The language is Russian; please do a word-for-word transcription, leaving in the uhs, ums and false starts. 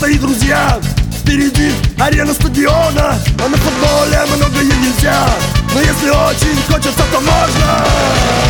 и друзья. Впереди арена стадиона, а на футболе многое нельзя. Но если очень хочется, то можно.